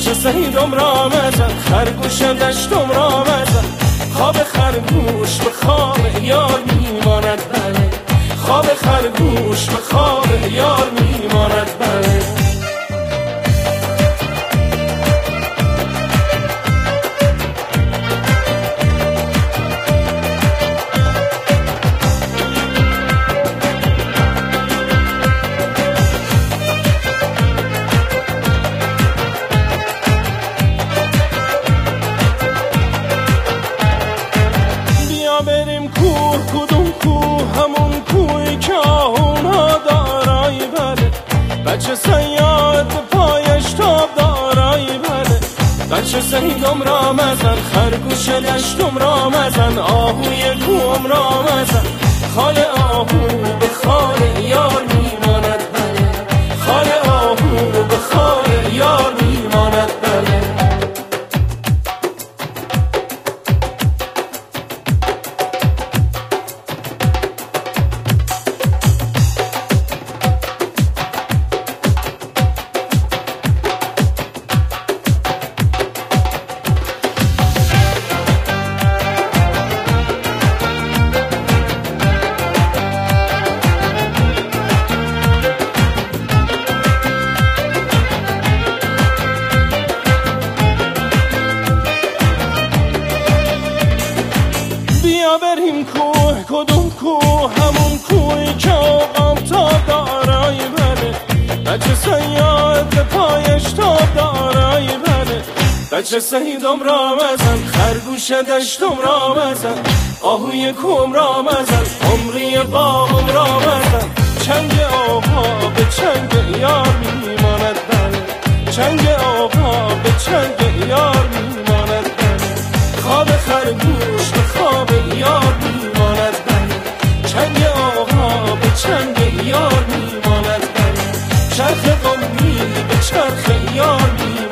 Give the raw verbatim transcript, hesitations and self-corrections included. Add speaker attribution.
Speaker 1: بچه سهیدم را مزن، خرگوش دشتم را مزن. خواب خرگوش به خواب یار میماند بله، خواب خرگوش به خواب یار میماند بله. بریم کوه، کدوم کوه؟ همون کوهی که آهونا دارایی بله، بچه صیاد به پایش تاب دارایی بله. بچه سهیدم را مزن، خرگوش دشتم را مزن، آهوی کوهم را مزن. خال آهو به خال یار میماند بله، خال آهو به خال یار میماند بله. بیا بریم کوه، کدوم کوه؟ همون کوهی که آقام تاب دارایی بله، بچه صیاد به پایش تاب دارایی بله. بچه سهیدم را مزن، خرگوش دشتم را مزن، آهوی کوهم را مزن، عمری باغم را مزن. چنگ آقا به چنگ یار میماند بله، چنگ آقا به چنگ یار میماند بله. خواب خرگوش به خواب یار میماند بله، چنگ آقا به چنگ یار میماند بله. چرخ قومی به چرخ یار میماند.